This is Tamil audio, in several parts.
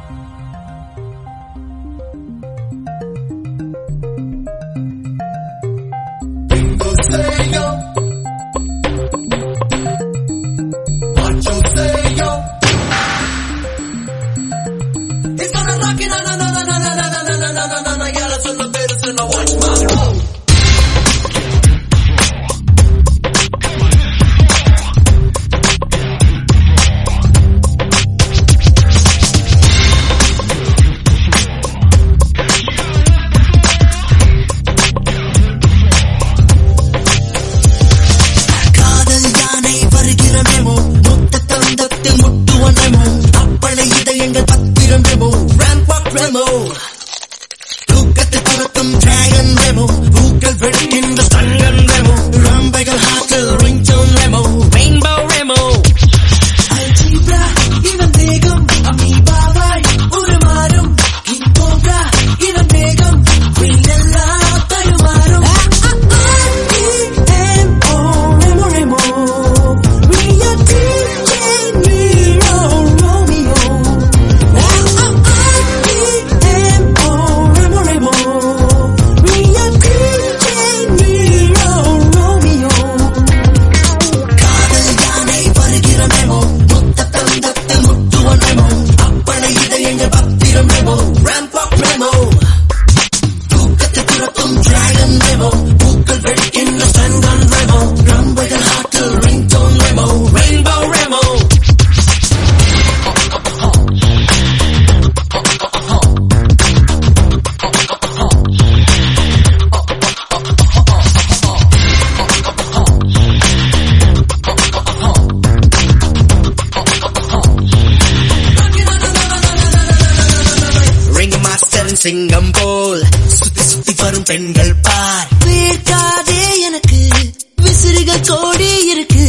சிங்கம் போல் சுத்தி சுத்தி வரும் பெண்கள் பார். வேர்க்காதே எனக்கு விசிறிகள் கோடி இருக்கு.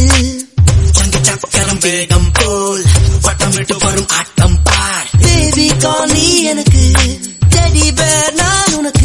சங்கு சக்கரம் வேகம் போல் வட்டம் விட்டு வரும் ஆட்டம் பார். பேபி கால் நீ எனக்கு டெடி பேர் நான் உனக்கு.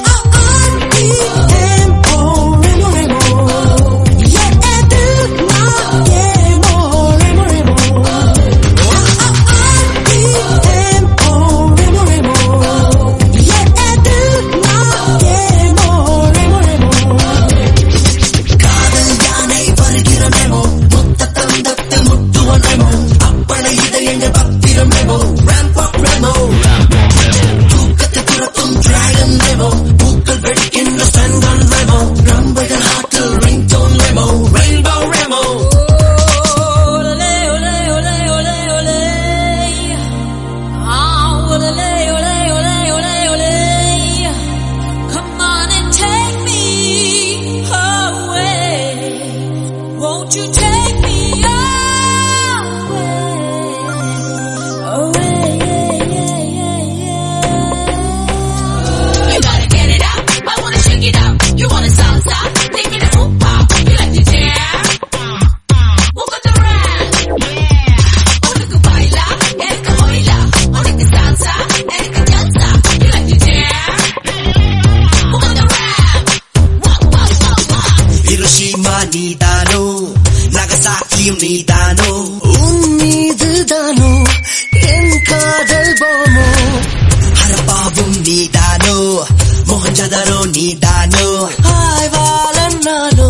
நீதானோ நகசாக்கியும் நீதானோ உன் மீதுதானோ என் காதல் போமோ. ஹரப்பாவும் நீதானோ மொஹஞ்சதரோ நீதானோ ஆய்வாளன் நானோ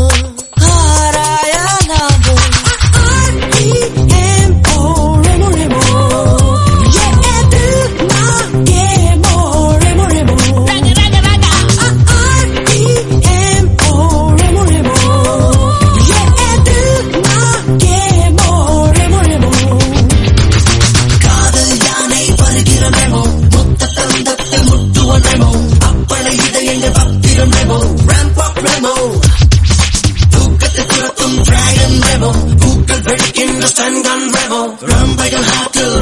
ஆராயா நானோ. Dragon Rebel, who can break in the sun gun rebel, run by the heart to